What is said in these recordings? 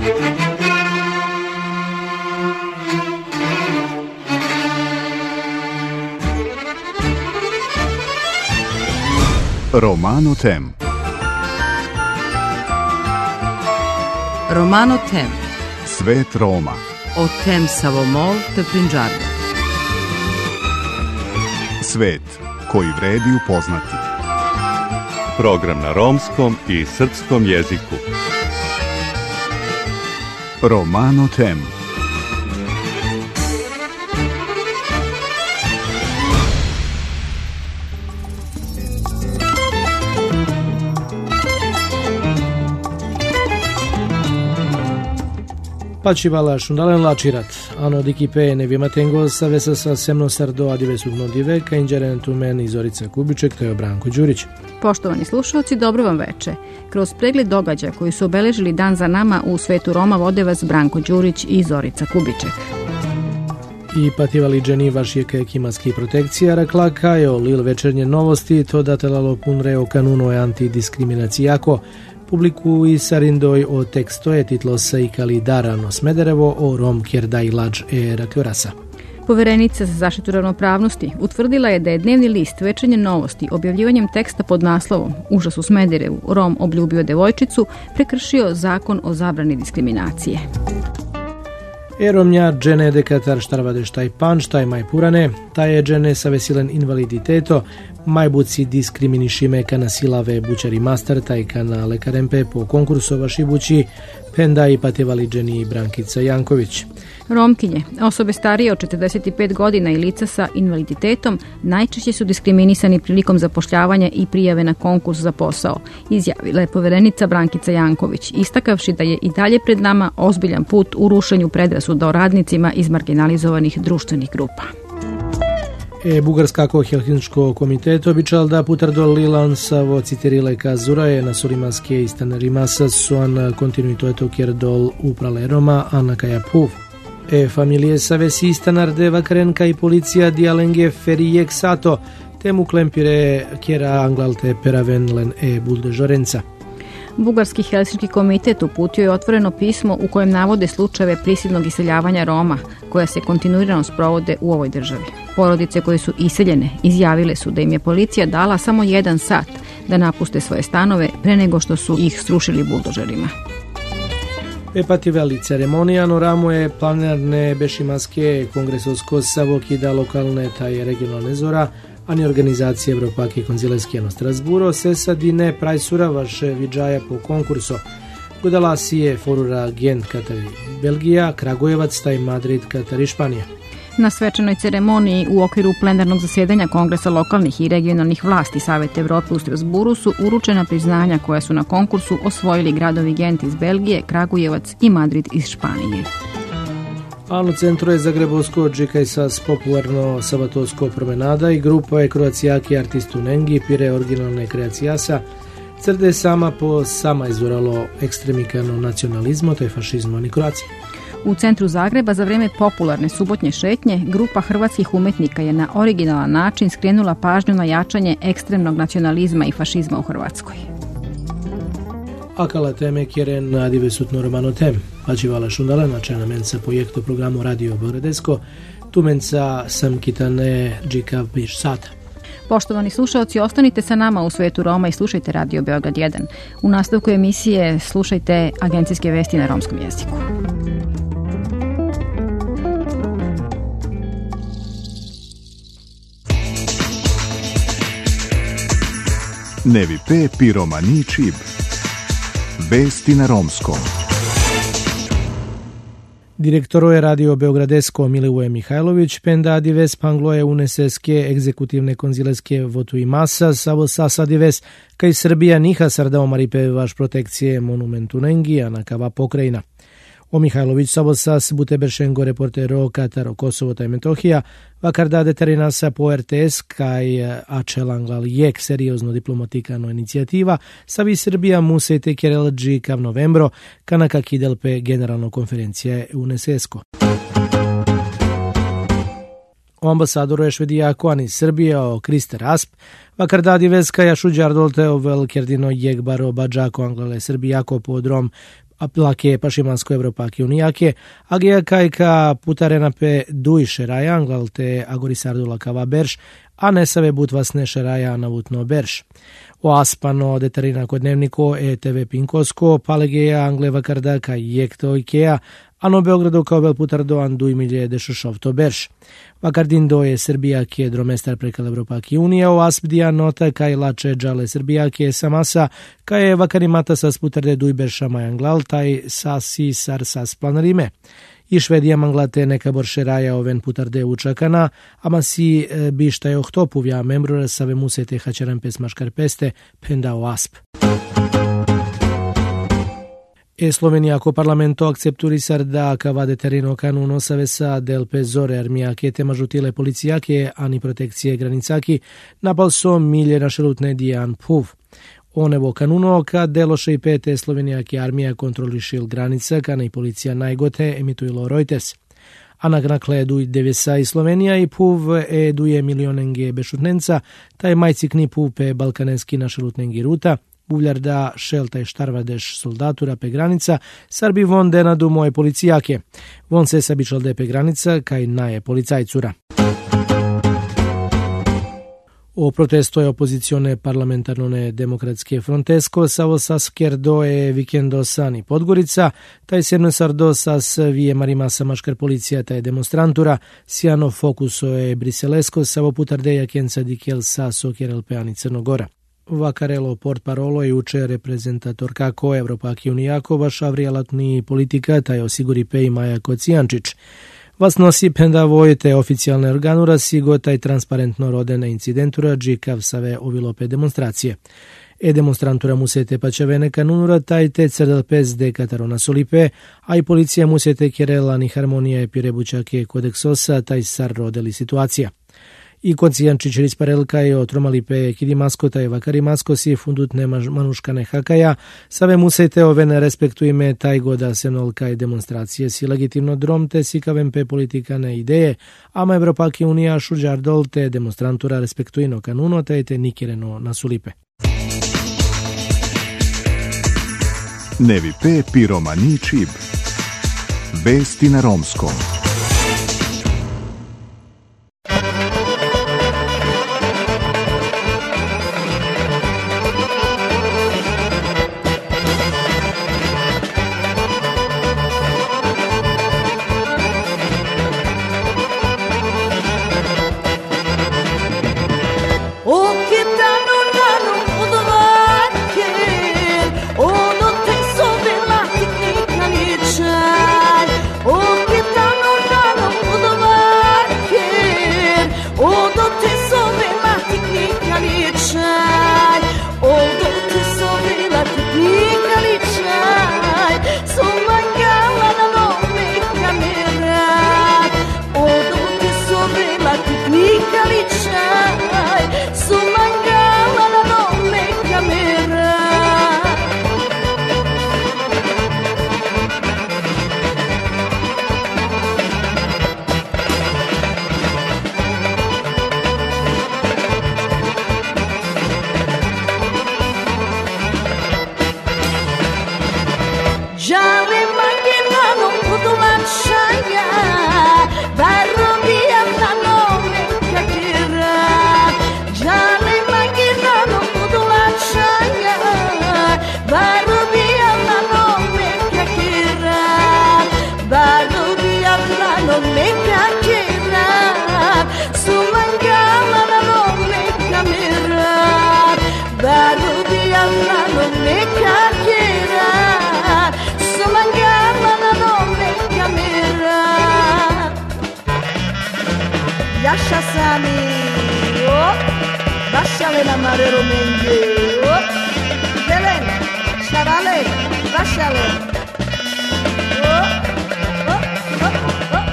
Romano Tem. Romano Tem. Svet Roma. O tem Savomol te Prinđarda. Svet koji vredi upoznati. Program na romskom i srpskom jeziku. Romano Tem. Pacivala shundalen lacirat. Ano dikipe ne vimatengo savesa sa semno sardo adivesudno dive, ka inđeren tumen i Zorica Kubiček, to je Branko Đurić. Poštovani slušalci, dobro vam veče. Kroz pregled događaja koji su obeležili dan za nama u svetu Roma vode vas Branko Đurić i Zorica Kubiček. I pativali dženi vašijeka ekimatski protekcija, rekla kajo lil večernje novosti, to datelalo punre o kanuno e antidiskriminacijako, publiku i sarindoj o tekstoje titlosa i kalidarano Smederevo o Rom kjerdaj lađ e rakjorasa. Poverenica za zaštitu ravnopravnosti utvrdila je da je dnevni list Večernje novosti objavljivanjem teksta pod naslovom Užas u Smederevu, Rom obljubio devojčicu, prekršio zakon o zabrani diskriminacije. Romnja džene dekatar štarvadeštaj panštaj maj purane, taj je džene sa vesilen invaliditeto, majbuci diskriminišime kana silave bučari master, taj kana lekarempe po konkursu vaši bući, penda i patevali dženi Brankica Janković. Romkinje, osobe starije od 45 godina i lica sa invaliditetom najčešće su diskriminisani prilikom zapošljavanja i prijave na konkurs za posao, izjavila je poverenica Brankica Janković, istakavši da je i dalje pred nama ozbiljan put u rušenju predrasuda o radnicima iz marginalizovanih društvenih grupa. Bugarskako Helsinško komiteto običal da putardol Lilansavo citerile kazuraje na surimaske istanarima suan kontinuiteto kjerdol uprale Roma Anakaja Puv. Familije savesi istanarde vakrenka i policija dialenge ferijek sato, temu klempire kjera anglalte peravenlen buldežorenca. Bugarski Helsinški komitet uputio je otvoreno pismo u kojem navode slučajeve prisilnog iseljavanja Roma, koja se kontinuirano sprovode u ovoj državi. Porodice koje su iseljene izjavile su da im je policija dala samo 1 sat da napuste svoje stanove pre nego što su ih srušili buldožerima. Pativali ceremonija no ramo je planarne bešimaske kongresovsko savokida lokalne taj regionalne zora, ani organizacije Evropaki konzileski na Strasburo se sadine prajsura vaše vidžaja po konkurso. Godalacije forura Gent Katari Belgija, Kragujevac taj Madrid Katari Španija. Na svečanoj ceremoniji u okviru plenarnog zasjedanja Kongresa lokalnih i regionalnih vlasti Saveta Evrope u Strasburu su uručena priznanja koja su na konkursu osvojili gradovi Gent iz Belgije, Kragujevac i Madrid iz Španije. Ano centro je Zagrebovsko džikajsas popularno sabatovsko promenada i grupa je kroacijaki artistu Nengi pire originalne kreacijasa crde sama po sama izvoralo ekstremikano nacionalizmo te fašizmo ni Kroacije. U centru Zagreba za vreme popularne subotnje šetnje grupa hrvatskih umetnika je na originalan način skrenula pažnju na jačanje ekstremnog nacionalizma i fašizma u Hrvatskoj. Akala teme kjeren adivesutno Romano Tem. Pacivala shundalena čena menca projektu programu Radio Beogradesko, tu menca sam kitane džika piš sata. Poštovani slušalci, ostanite sa nama u svetu Roma i slušajte Radio Beograd 1. U nastavku emisije slušajte agencijske vesti na romskom jeziku. Nevi pe piromani čib. Vesti na romskom. Direktoro je Radio Beogradesko Milivoje Mihajlović, penda adives pangloje uneseske egzekutivne konzileske votu i masa, savo sasa adives, kaj Srbija niha sardao maripe vaš protekcije monumentu Nengi, Anakava pokrajina. O Mihajlović savo sas buteberšengo reportero Kataro Kosovo taj Metohija, vakar da determinasa po RTS kaj acelanglal jek seriozno diplomatikano inicijativa, savi Srbija musete kjerelđi kav novembro, kanaka kidelpe generalno konferencija UNESCO. O ambasadoru je švedijako ani Srbije o Krister Asp, vakar dadi veska jašu džardolte o vel kjerdino jegbaro bađako anglale Srbijako podrom Aplake pašimansko Evropaki unijake, agea kajka putarena pe duj šeraja, anglalte agorisardula kava berš, a ne save but vas ne šeraja navutno berš. O aspano deterina kod dnevniko TV Pinkosko, palegeja angleva kardaka jekto Ikea, ano Beogradu kao vel putardoan duj milje dešušov to berš. Vakardindo je Srbijake dromestar prekal Evropaki unija, o aspdija nota kaj lače džale Srbijake samasa, kaj je vakarimata sas putarde duj berša majanglal, taj sasi sar sas planarime. I Švedija manglate neka boršeraja oven putarde učakana, ama si bišta je ohtopuvja membrura save musete hačaran pesmaškar peste penda o asp. Slovenija ko parlamento akcepturisar da kavade terino kanuno savesa del pezore armijake tema žutile policijake ani protekcije granicaki napal so milje našelutne dijan puv. Onevo kanuno ka deloše i pete slovenijake armija kontrolišil granica kana i policija najgote emitujilo Reuters. A nakle duj devesa i Slovenija i puv duje milionenge bešutnenca, taj majcikni puv pe balkanenski našelutnengi ruta, buvljarda šelta i štarvadeš soldatura pe granica, sarbi von denadu moje policijake. Von se sabičalde pe granica, kaj naje policajcura. O protesto je opozicione parlamentarnone demokratske frontesko savo sas kjerdo je vikendo sani Podgorica, taj sedno sardo sas vije marimasa maškar policija taj demonstrantura, sjano fokuso je briselesko savo putardeja kenca dikel sa sokjerel peani Crnogora. Vakarelo port parolo i uče reprezentator kako Evropaki unijako šavrijalatni politika taj osiguri pe i Maja Kocijančić. Vas nosi penda vojete oficijalne organura sigo taj transparentno rodene incidentura džikav save ovilope demonstracije. Demonstrantura musete pačavene kanunura taj te crdel pes de Katarona Solipe, a i policija musete kjerela ni harmonija i pirebučake kodeksosa taj sar rodeli situacija. I Kocijančić risparelka je otromalipe kidimasko taj vakarimasko si fundutne manuškane hakaja, save musete ovene respektujme taj goda senolka i demonstracije si legitimno drom te si kavempe politikane ideje, ama Evropaki unija šuđardol te demonstrantura respektujno kanuno te nikireno na sulipe. Nevi pe piromani čib. Vesti na romskom. Lascia sami, oh, lasciale la mare romenge, oh, Helena, chavale, lasciale, oh, oh, oh, oh.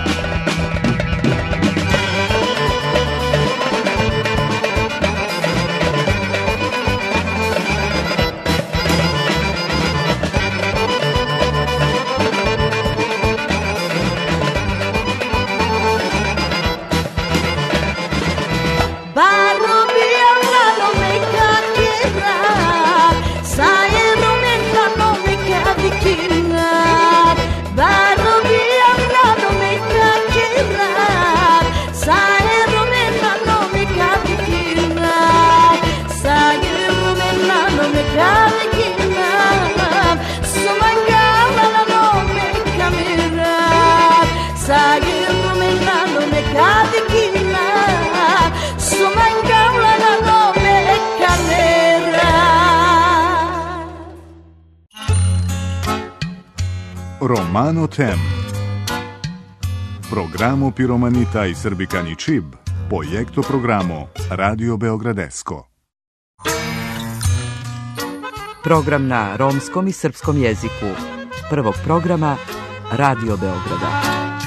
Sai, non è la nome che Romano Tem. Programo Piromanita i Srbikani Čib, projekto programo Radio Beogradesko. Program na romskom i srpskom jeziku prvog programa Radio Beograda.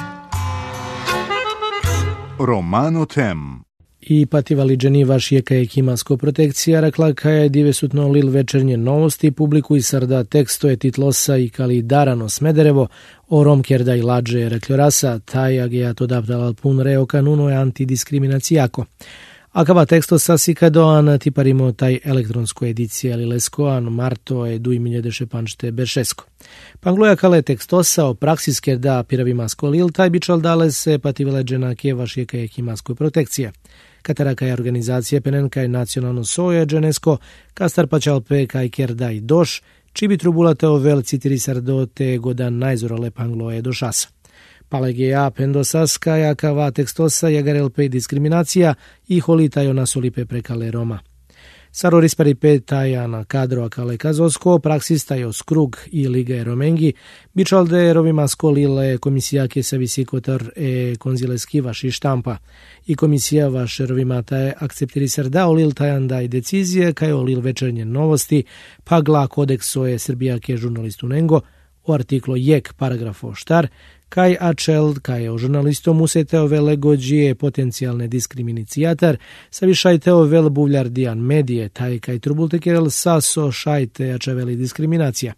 Romano Tem. I pativali dženi vaš je kaj kimasko protekcija, rekla kaj je divesutno lil večernje novosti, publikuj sarda teksto je titlosa i kali darano Smederevo, o romkerda i lađe reklorasa, taj ageat odaptal pun reo kanuno je antidiskriminacijako. Akava teksto sasika doan tiparimo taj elektronsko edicija ali leskoan marto e 2016 beršesko. Pangloja kale tekstosa o praksiske da piravimasko lil taj bičal dale se pativale džena ke vaš je kaj kimaskoj protekcija. Kataraka je organizacija penenka je nacionalno soje dženesko, kastar pačal pe kaj kerda i doš, či bi trubulate o vel citiri sardo te godan najzorale pangloje do šasa. Palegeja pendosaska jakava tekstosa jagarel pe diskriminacija i holitajo na solipe prekale Roma. Saro rispari pe tajana kadro akale kazosko, praksistajo skrug i liga romengi, bičalde rovimasko lile komisija ke se visikotar e konzileski vaši štampa. I komisija vaš rovimata je akceptiri serda olil tajanda i decizije kaj olil večernje novosti, pa gla kodekso je Srbija ke žurnalistu Nengo, o artiklo jek paragrafo štar, kaj ačel, kaj o žurnalistom useteo vele gođije potencijalne diskriminicijatar, savišajteo vel buvljar dijan medije, taj kaj trubultekerel saso šajte ačeveli diskriminacija.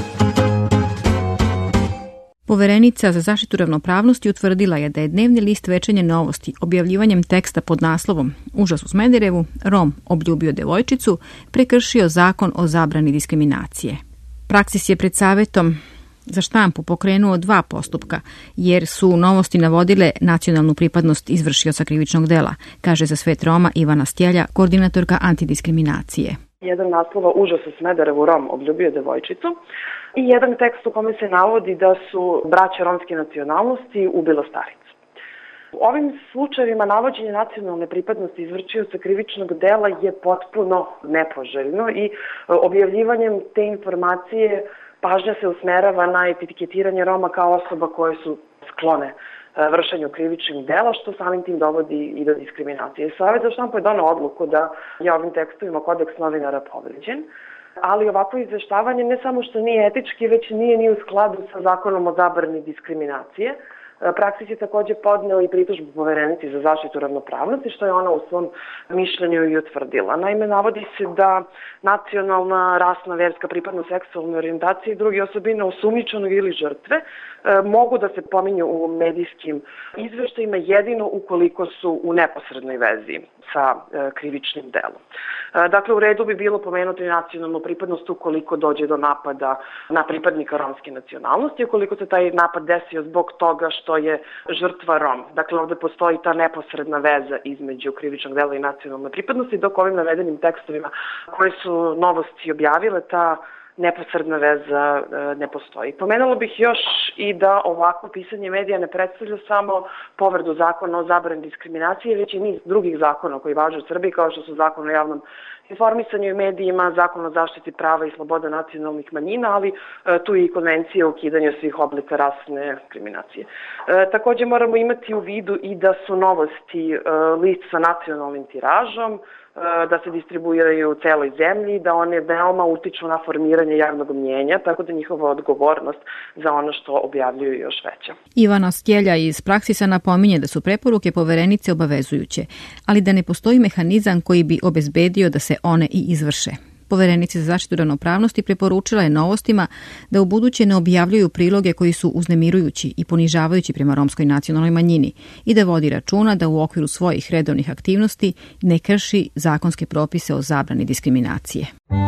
Poverenica za zaštitu ravnopravnosti utvrdila je da je dnevni list Večernje novosti objavljivanjem teksta pod naslovom Užas u Smederevu, Rom obljubio devojčicu, prekršio zakon o zabrani diskriminacije. Praksis je pred Savetom za štampu pokrenuo 2 postupka, jer su novosti navodile nacionalnu pripadnost izvršioca krivičnog dela, kaže za svet Roma Ivana Stjelja, koordinatorka antidiskriminacije. Jedan naslova Užas u Smederevu, Rom obljubio devojčicu i jedan tekst u kome se navodi da su braća romske nacionalnosti ubila staricu. U ovim slučajevima navođenje nacionalne pripadnosti izvršioca krivičnog dela je potpuno nepoželjno i objavljivanjem te informacije pažnja se usmerava na etiketiranje Roma kao osoba koje su sklone vršenju krivičnih dela, što samim tim dovodi i do diskriminacije. Savet za štampu je doneo odluku da je ovim tekstovima kodeks novinara povređen, ali ovako izveštavanje ne samo što nije etički, već nije ni u skladu sa zakonom o zabrani diskriminacije. Praksis je također podneo i pritužbu Poverenici za zaštitu ravnopravnosti, što je ona u svom mišljenju i utvrdila. Naime, navodi se da nacionalna, rasna, verska pripadnost, seksualne orijentacije i druge osobine osumnjičenog ili žrtve mogu da se pominju u medijskim izveštajima jedino ukoliko su u neposrednoj vezi sa krivičnim delom. Dakle, u redu bi bilo pomenuti nacionalnu pripadnost ukoliko dođe do napada na pripadnika romske nacionalnosti, ukoliko se taj napad desio zbog toga što je žrtva Rom. Dakle, ovde postoji ta neposredna veza između krivičnog dela i nacionalne pripadnosti, dok ovim navedenim tekstovima koje su novosti objavile, ta neposredna veza ne postoji. Pomenula bih još i da ovako pisanje medija ne predstavlja samo povredu zakona o zabrani diskriminacije, već i niz drugih zakona koji važe u Srbiji, kao što su zakon o javnom informisanju i medijima, zakon o zaštiti prava i sloboda nacionalnih manjina, ali tu je i konvencija o ukidanju svih oblika rasne diskriminacije. Također moramo imati u vidu i da su novosti list sa nacionalnim tiražom, da se distribuiraju u celoj zemlji, da one veoma utiču na formiranje javnog mnjenja, tako da njihova odgovornost za ono što objavljuju još veća. Ivana Stjelja iz Praksisa napominje da su preporuke Poverenice obavezujuće, ali da ne postoji mehanizam koji bi obezbedio da se one i izvrše. Poverenici za zaštitu ravnopravnosti preporučila je Novostima da ubuduće ne objavljuju priloge koji su uznemirujući i ponižavajući prema romskoj nacionalnoj manjini i da vodi računa da u okviru svojih redovnih aktivnosti ne krši zakonske propise o zabrani diskriminacije.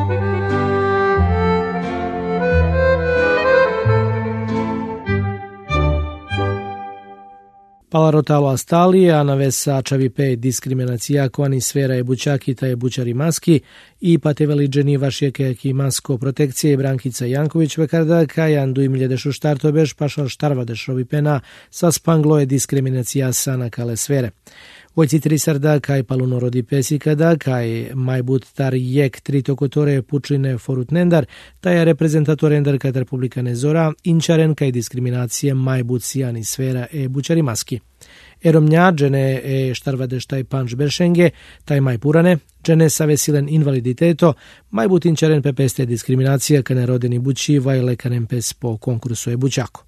Palarotalo astali, a navesa čavipe diskriminacija koani sfera je bučakita je bučari maski i pateveliđeni vašjeke ki masko protekcije Brankica Janković vekarda kajan 2016 beš pašal štarva dešovi pena sa spanglo je diskriminacija sana kale sfere. Ojcitri sarda kaj palunoro pesicada kaj majbut tar jek tritokotore pučine forutnendar, taj reprezentatore endarkat Republikane Zora, inčaren kaj diskriminacije majbut sijani sfera bučari maski. Romnja, džene štarvadeš taj panč beršenge, taj maj purane, džene save silen invaliditeto, maj butinčaren pepeste diskriminacija kane rodeni bući vajle kanem pes po konkursu bućako.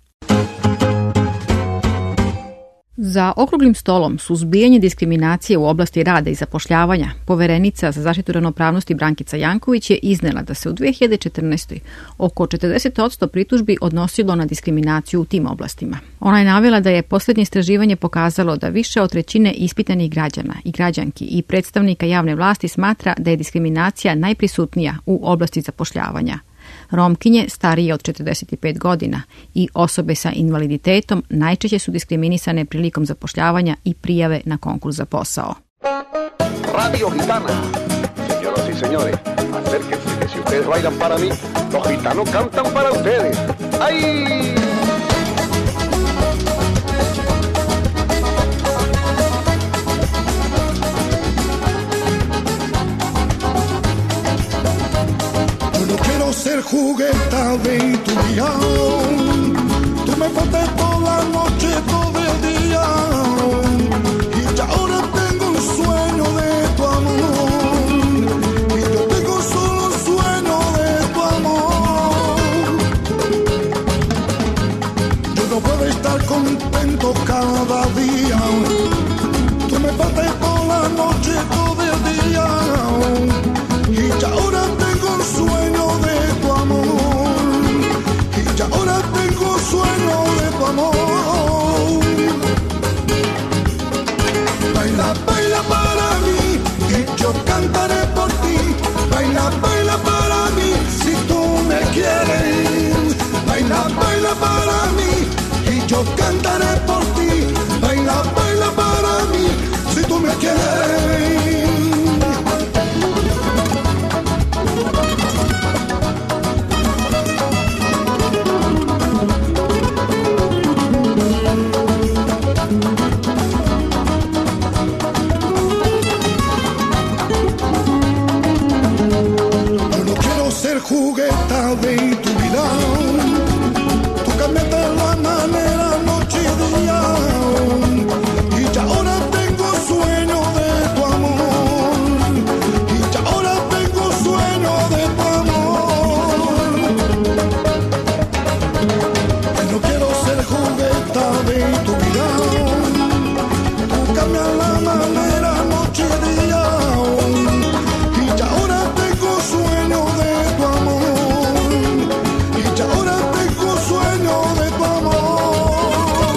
Za okruglim stolom suzbijanje diskriminacije u oblasti rada i zapošljavanja poverenica za zaštitu ravnopravnosti Brankica Janković je iznela da se u 2014. oko 40% pritužbi odnosilo na diskriminaciju u tim oblastima. Ona je navela da je posljednje istraživanje pokazalo da više od trećine ispitanih građana i građanki i predstavnika javne vlasti smatra da je diskriminacija najprisutnija u oblasti zapošljavanja. Romkinje starije od 45 godina i osobe sa invaliditetom najčešće su diskriminisane prilikom zapošljavanja i prijave na konkurs za posao. Radio Gitana. Señoras y señores, acérquense que si ustedes bailan para mí, los gitanos cantan para ustedes. ¡Ay! Ser jugueta de tu día, tú me faltas toda la noche, todo el día, y ya ahora tengo un sueño de tu amor, y yo tengo solo un sueño de tu amor. Yo no puedo estar contento cada día, tú me faltas toda la noche, todo el día, y ya ahora tengo un sueño de tu amor, y ya ahora tengo sueño de tu amor. Baila, baila para mí, y yo cantaré por ti. Baila, baila para mí, si tú me quieres. Baila, baila para mí, y yo cantaré por ti. Baila, baila para mí, si tú me quieres. Jugueta de tu vida, tú cambiaste la manera noche y día, y ya ahora tengo sueño de tu amor, y ya ahora tengo sueño de tu amor. Y no quiero ser jugueta de tu vida, tú cambias la manera noche y día, y ya ahora tengo sueño de tu amor, y ya ahora tengo sueño de tu amor.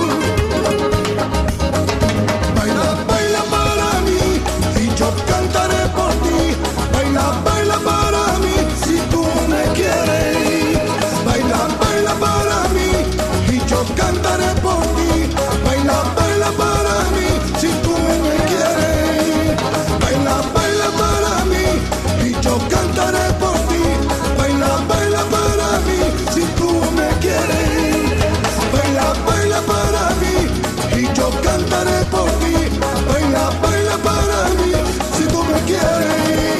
Baila, baila para mí, y yo cantaré por ti. Baila, baila para mí, si tú me quieres. Baila, baila para mí, y yo cantaré por ti. Baila, baila para mí, si tú me quieres. Baila, baila para mí, y yo cantaré por ti. Baila, baila para mí, si tú me quieres. Baila, baila para mí, y yo cantaré por ti. Baila, baila para mí, si tú me quieres.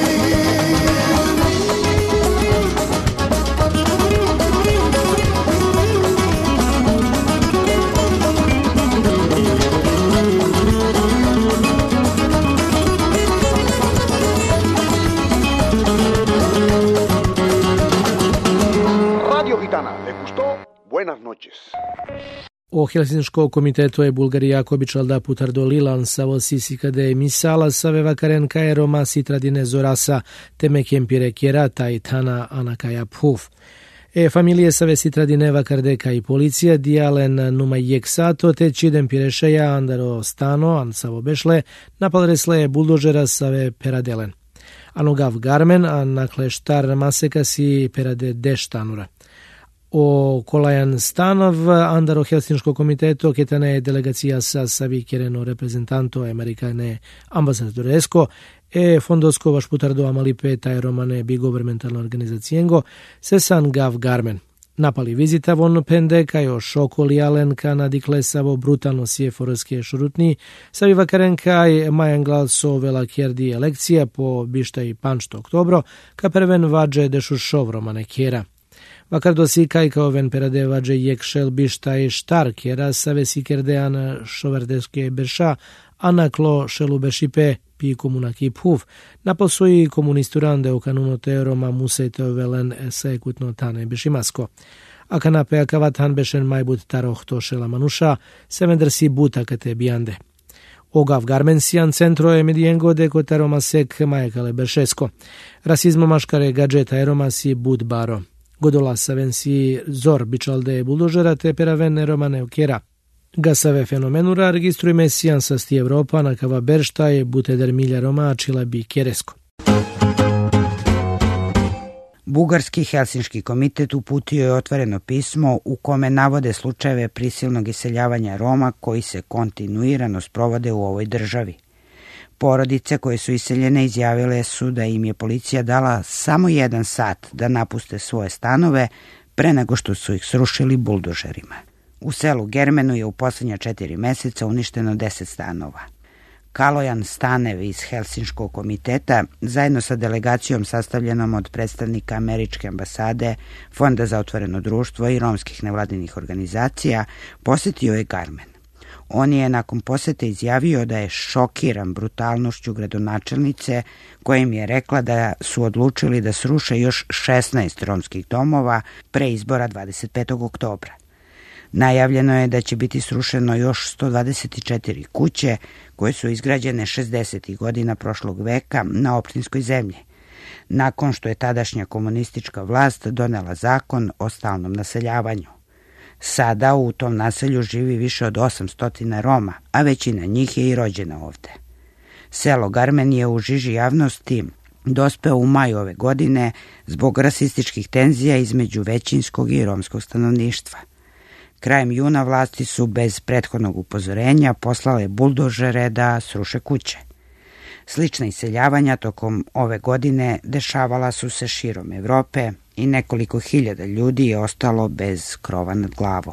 ¿Les gustó? Buenas noches. O Helsinško komiteto je Bulgarija kobičalda putardolilan savo sisikade misala saveva karen kaeroma sitradine zorasa teme kempire kjerata i tana anakaja puf. Familije save sitradine vakardeka i policija dijalen numa jek sato te čiden pirešeja andaro stano an savo bešle napalresle buldožera save peradelen. Anogav garmen an nakle štar masekasi perade deštanura. O Kolajan Stanov, andaro Helsinško komiteto, ketane je delegacija sa savikereno reprezentanto amerikane ambasadoresko, fondosko vašputardo amalipe taj romane bigovernmentalno organizacijengo, se san gav garmen. Napali vizitavon pende kajo šokoli alen kanadikle savo brutalno sjeforske šurutni, saviva karenkaj majanglal so vela kjerdi elekcija po bišta i panšto oktobro, ka prven vađe dešu šovromane kjera. Vakar dosi kaj kao ven perade vađe jekšel bišta i štar kjera save si kerdean šoverdeske berša, anaklo šelu bešipe pi komunaki phuv, naposoji komunisturande u kanunote Roma musejte velen sekutno tane bešimasko. A kanape akavatan bešen majbut tarohto šela manusha, sevendrsi buta kate biande. Ogav garmensian centro je mediengo de kota Roma sek majekale beršesko. Rasizmo maškare gadžeta Roma si bud baro. Godola savensi zor bičalde buldožera te peravene romane ukjera. Gasave fenomenura registrujme sijansasti Evropa na kava beršta je buteder milja Roma čila bi kjeresko. Bugarski Helsinški komitet uputio je otvoreno pismo u kome navode slučajeve prisilnog iseljavanja Roma koji se kontinuirano sprovode u ovoj državi. Porodice koje su iseljene izjavile su da im je policija dala samo 1 sat da napuste svoje stanove pre nego što su ih srušili buldožerima. U selu Germenu je u posljednja 4 meseca uništeno 10 stanova. Kalojan Stanev iz Helsinškog komiteta, zajedno sa delegacijom sastavljenom od predstavnika Američke ambasade, Fonda za otvoreno društvo i romskih nevladinih organizacija, posjetio je Garmen. On je nakon posete izjavio da je šokiran brutalnošću gradonačelnice, koja im je rekla da su odlučili da sruše još 16 romskih domova pre izbora 25. oktobra. Najavljeno je da će biti srušeno još 124 kuće koje su izgrađene 60. godina prošlog veka na opštinskoj zemlji, nakon što je tadašnja komunistička vlast donela zakon o stalnom naseljavanju. Sada u tom naselju živi više od 800 Roma, a većina njih je i rođena ovde. Selo Garmen je u žiži javnosti dospeo u maju ove godine zbog rasističkih tenzija između većinskog i romskog stanovništva. Krajem juna vlasti su bez prethodnog upozorenja poslale buldožere da sruše kuće. Slična iseljavanja tokom ove godine dešavala su se širom Evrope i nekoliko hiljada ljudi je ostalo bez krova nad glavom.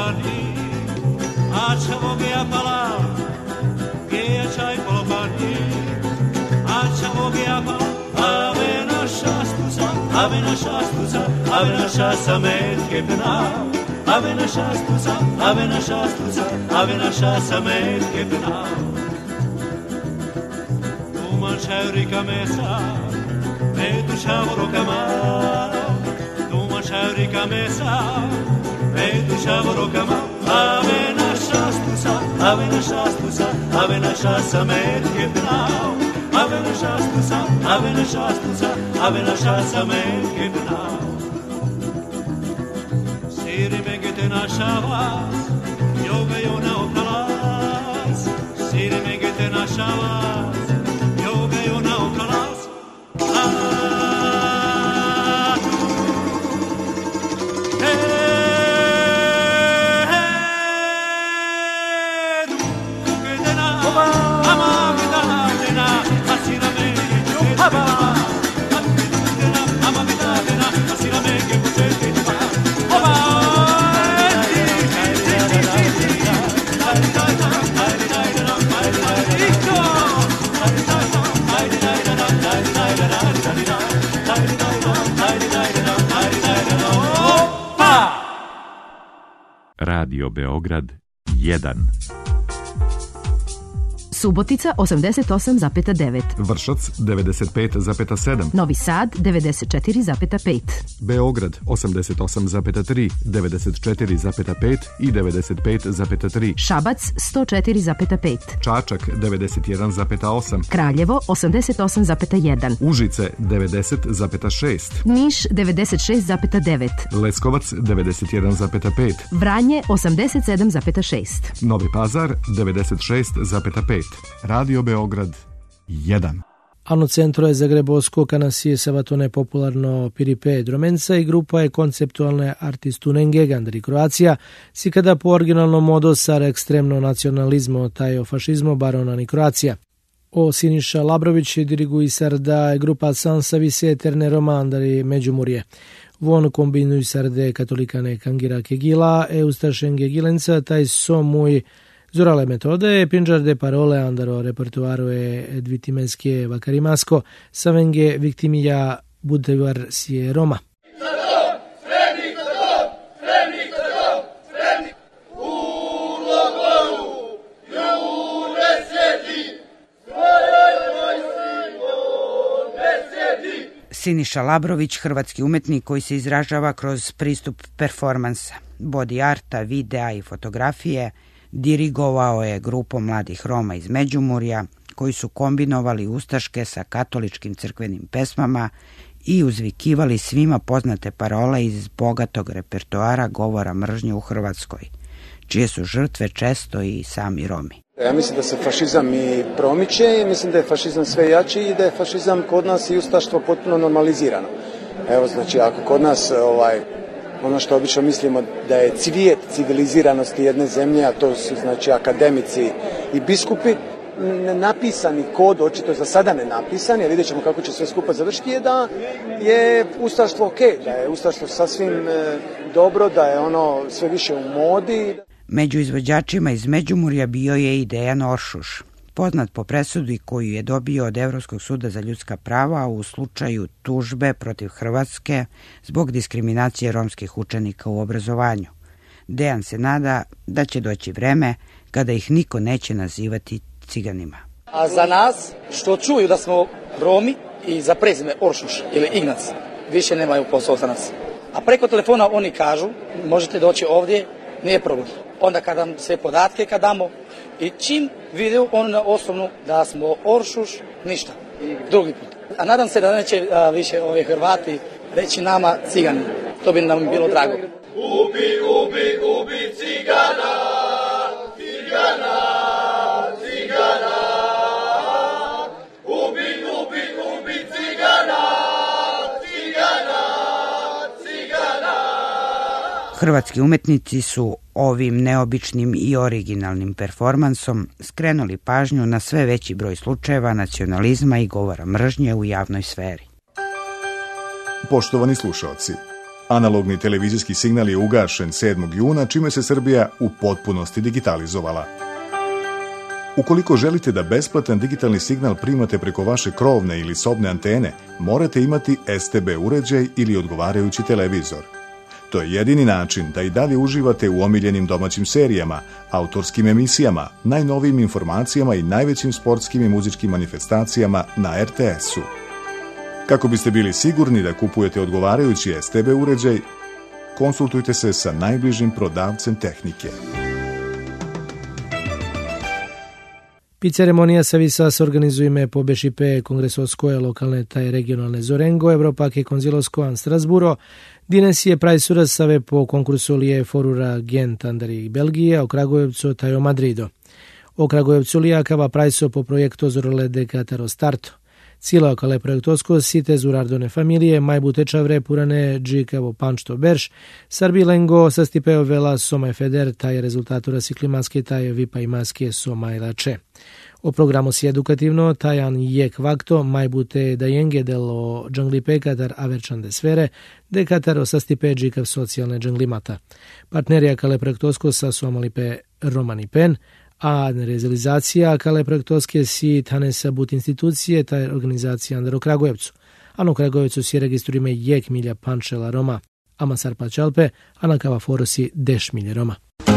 polopani, acciavo che a palà, che c'hai polopani, acciavo che a palà, ave nascia stusa, ave nascia stusa, ave nascia samet che penao, ave nascia stusa, ave nascia stusa, ave nascia samet che penao. Tu mangiauri camesa, e tu sciavoro camao, tu mangiauri camesa, e tu sciavoro camao, ave nascia stusa, ave nascia stusa, ave nascia samet che penao, ave nascia stusa, ave nascia stusa, ave nascia samet che penao. Sirime che te nasciavas, yoga io ne ocalas, sirime che te nasciavas, yoga io ne ocalas. Radio Beograd 1. Subotica 88,9. Vršac 95,7. Novi Sad 94,5. Beograd 88,3, 94,5 i 95,3. Šabac 104,5. Čačak 91,8. Kraljevo 88,1. Užice 90,6. Niš 96,9. Leskovac 91,5. Vranje 87,6. Novi Pazar 96,5. Radio Beograd 1. Ano centro je Zagrebovsko kanasije savatone popularno Piripe Dromenca i grupa je konceptualne artistunenge Gandri Kroacija, si kada po originalnom modo sar ekstremno nacionalizmo taj o fašizmo baronani Kroacija. O Siniša Labrović diriguisar da je grupa Sansavis eterne romandari Međumurje. Von kombinuj sarde katolikane Kangira Kegila e Ustašenge Gilenca taj somuj Zorale metode, pinđar de parole andaro repertuaro e dvitimenske vakarimasko, savenge viktimija budevar sije Roma. Siniša Labrović, hrvatski umetnik koji se izražava kroz pristup performansa, body arta, videa i fotografije, dirigovao je grupom mladih Roma iz Međumurja koji su kombinovali ustaške sa katoličkim crkvenim pesmama i uzvikivali svima poznate parole iz bogatog repertoara govora mržnje u Hrvatskoj, čije su žrtve često i sami Romi. Ja mislim da se fašizam i promiče i mislim da je fašizam sve jači i da je fašizam kod nas i ustaštvo potpuno normalizirano. Evo, znači, ako kod nas ono što obično mislimo da je cvijet civiliziranosti jedne zemlje, a to su znači akademici i biskupi, nenapisani kod, očito za sada nenapisan, jer vidjet ćemo kako će sve skupa završiti, je da je ustaštvo okej, da je ustaštvo sasvim dobro, da je ono sve više u modi. Među izvođačima iz Međumurja bio je i Dejan Oršuš, poznat po presudi koju je dobio od Evropskog suda za ljudska prava u slučaju tužbe protiv Hrvatske zbog diskriminacije romskih učenika u obrazovanju. Dejan se nada da će doći vreme kada ih niko neće nazivati ciganima. A za nas, što čuju da smo Romi i za prezime Oršuš ili Ignac, više nemaju posao za nas. A preko telefona oni kažu, možete doći ovdje, nije problem. Onda kad dam sve podatke, kad damo, i čim vidio on na osobnu da smo Oršuš, ništa, drugi put. A nadam se da neće više ovi Hrvati reći nama cigani. To bi nam bilo drago. Ubi, ubi, ubi cigana, cigana, cigana. Ubi, ubi, ubi cigana, cigana, cigana. Hrvatski umetnici su ovim neobičnim i originalnim performansom skrenuli pažnju na sve veći broj slučajeva nacionalizma i govora mržnje u javnoj sferi. Poštovani slušalci, Analogni televizijski signal je ugašen 7. juna, čime se Srbija u potpunosti digitalizovala. Ukoliko želite da besplatan digitalni signal primate preko vaše krovne ili sobne antene, morate imati STB uređaj ili odgovarajući televizor. To je jedini način da i dalje uživate u omiljenim domaćim serijama, autorskim emisijama, najnovijim informacijama i najvećim sportskim i muzičkim manifestacijama na RTS-u. Kako biste bili sigurni da kupujete odgovarajući STB uređaj, konsultujte se sa najbližim prodavcem tehnike. Pi ceremonija sa visas organizujeme po BŠP kongresovskoje lokalne taj regionalne Zorengo, Evropake konzilovskoan Strasburo, dines je praj surasave po konkursu lije forura Gent Andari Belgije, o Kragujevcu taj o Madrido. O Kragujevcu lijakava prajso po projektu Zorole de Cataro Starto. Cijelo kale projektosko site zurardone familije, majbute čavre purane džikavo pančto berš, sarbilengo sastipeo vela somaj feder, taj rezultatura si klimatske taj vipa i maske somaj lače. O programu si edukativno, tajan je kvakto, majbute da jenge delo džanglipe katar averčan de sfere, de kataro sastipe džikav socijalne džanglimata. Partnerija kale projektosko sa somalipe Romani Pen, a realizacija kale projektoske si tane sabut institucije taj organizacija Andro Kragujevcu. Ano Kragujevcu si registrujeme jek milja pančela Roma, a Masar Pačalpe, a na kava forosi deš milje Roma.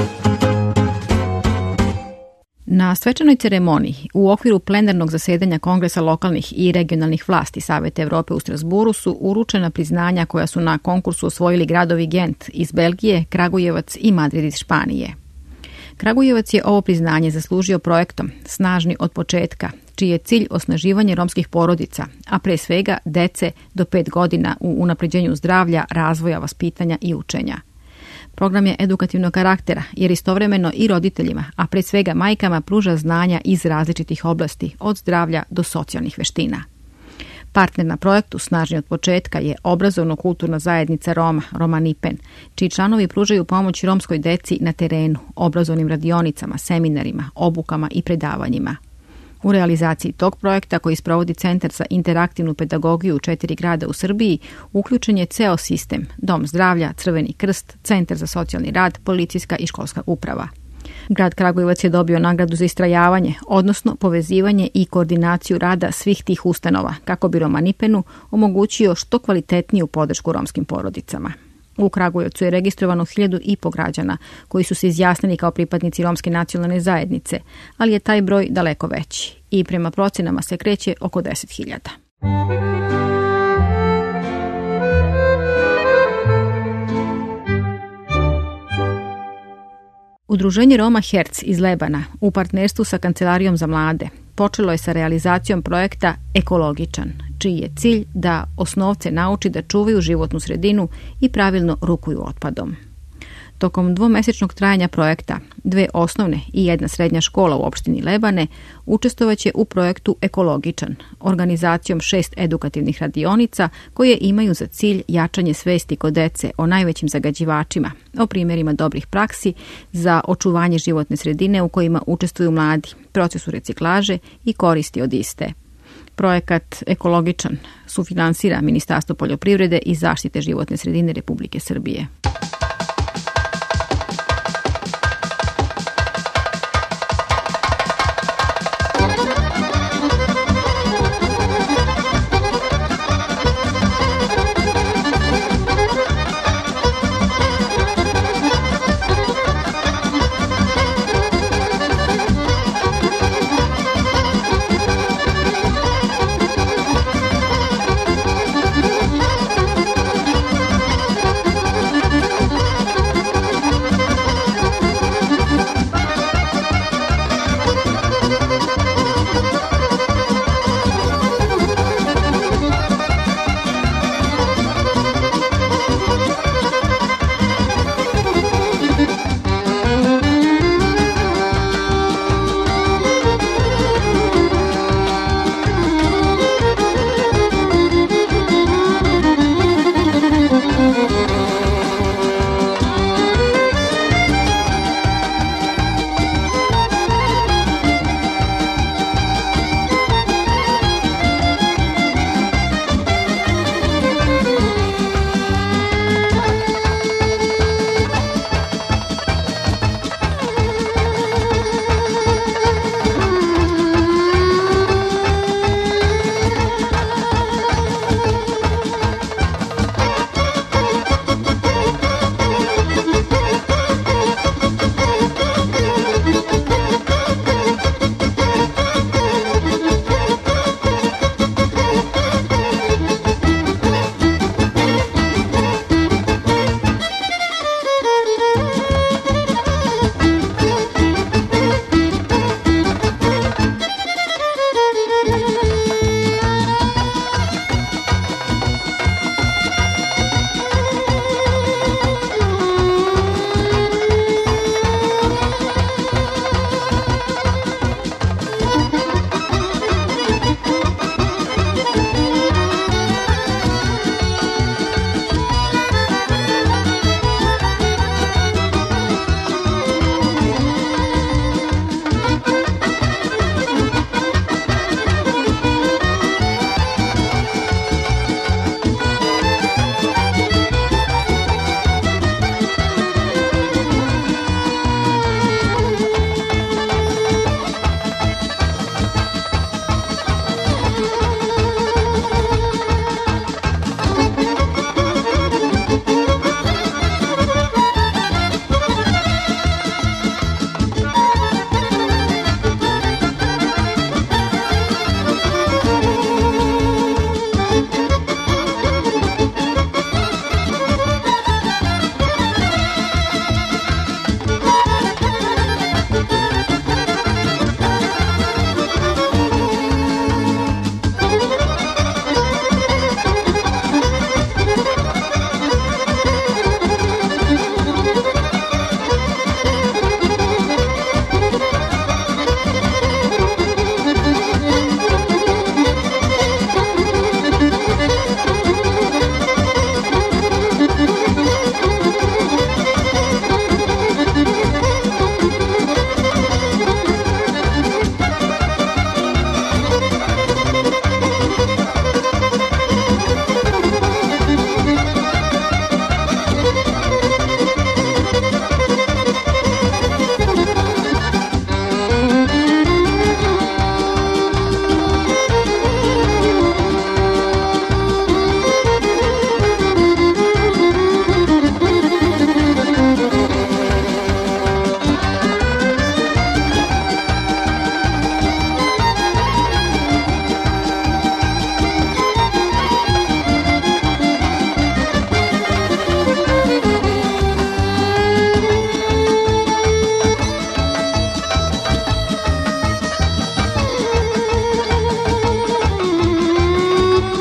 Na svečanoj ceremoniji u okviru plenarnog zasedanja Kongresa lokalnih i regionalnih vlasti Saveta Evrope u Strasburu su uručena priznanja koja su na konkursu osvojili gradovi Gent iz Belgije, Kragujevac i Madrid iz Španije. Kragujevac je ovo priznanje zaslužio projektom Snažni od početka, čiji je cilj osnaživanje romskih porodica, a pre svega dece do 5 godina u unapređenju zdravlja, razvoja, vaspitanja i učenja. Program je edukativnog karaktera jer istovremeno i roditeljima, a pre svega majkama, pruža znanja iz različitih oblasti, od zdravlja do socijalnih veština. Partner na projektu Snažni od početka je obrazovno-kulturna zajednica Roma, Romani Pen, čiji članovi pružaju pomoć romskoj deci na terenu, obrazovnim radionicama, seminarima, obukama i predavanjima. U realizaciji tog projekta, koji sprovodi Centar za interaktivnu pedagogiju u 4 grada u Srbiji, uključen je ceo sistem: Dom zdravlja, Crveni krst, Centar za socijalni rad, policijska i školska uprava. Grad Kragujevac je dobio nagradu za istrajavanje, odnosno povezivanje i koordinaciju rada svih tih ustanova, kako bi Romani Penu omogućio što kvalitetniju podršku romskim porodicama. U Kragujevcu je registrovano 1.500 građana koji su se izjasnili kao pripadnici romske nacionalne zajednice, ali je taj broj daleko veći i prema procenama se kreće oko 10.000. Udruženje Roma Herc iz Lebana u partnerstvu sa Kancelarijom za mlade počelo je sa realizacijom projekta Ekologičan, čiji je cilj da osnovce nauči da čuvaju životnu sredinu i pravilno rukuju otpadom. Tokom 2-mesečnog trajanja projekta 2 osnovne i 1 srednja škola u opštini Lebane učestvovaće u projektu Ekologičan, organizacijom 6 edukativnih radionica koje imaju za cilj jačanje svesti kod dece o najvećim zagađivačima, o primjerima dobrih praksi za očuvanje životne sredine u kojima učestvuju mladi, procesu reciklaže i koristi od iste. Projekat Ekologičan sufinansira Ministarstvo poljoprivrede i zaštite životne sredine Republike Srbije.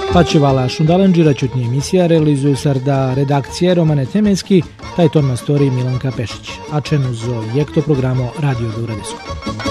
Pačevala Šundalanđira čutnje emisija realizuju sarda redakcije Romane Temenski, taj ton na storiji Milanka Pešić, a čenu zo jekto programo Radio Beogradesku.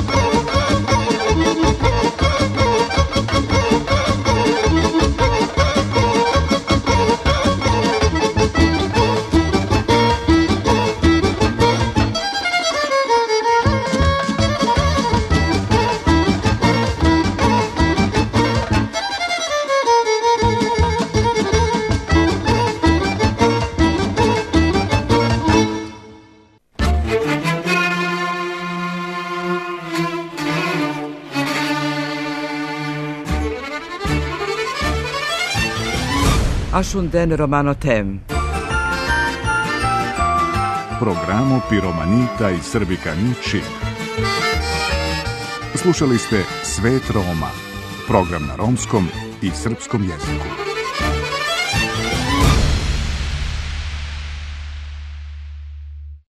Ashunden Romano Tem. Programu Piromanita i Srbika Niči. Slušali ste Svet Roma, program na romskom i srpskom jeziku.